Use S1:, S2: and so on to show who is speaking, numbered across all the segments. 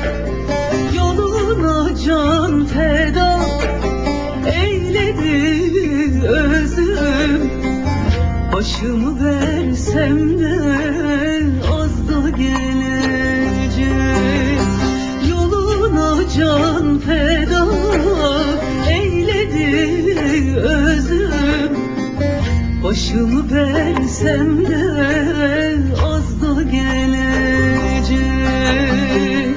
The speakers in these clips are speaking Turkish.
S1: Yoluna can feda eyledi özüm. Başımı versem de az da gelecek. Yoluna can feda eyledi özüm. Başımı versem de az da gelecek.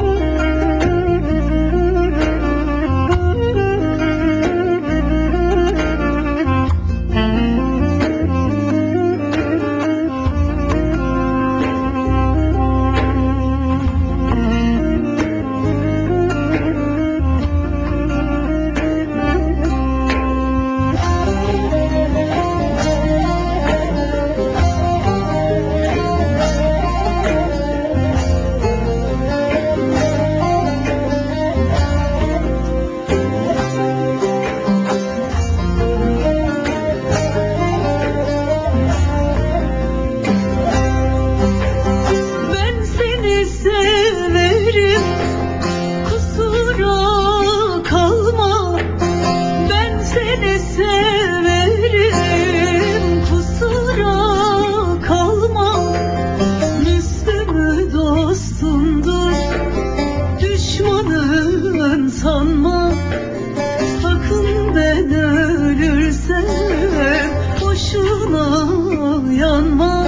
S1: Severim, kusura kalma. Müslüm'ü dostumdur, düşmanım sanma. Sakın ben ölürsem boşuna yanma.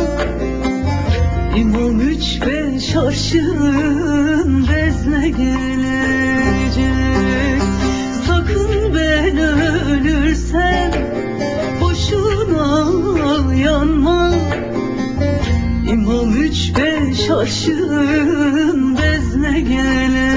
S1: İmam 3-5 arşın bezle gelecek. Sakın ben ölürsem boşuna yanma. İmam 3-5 arşın bezle gelecek.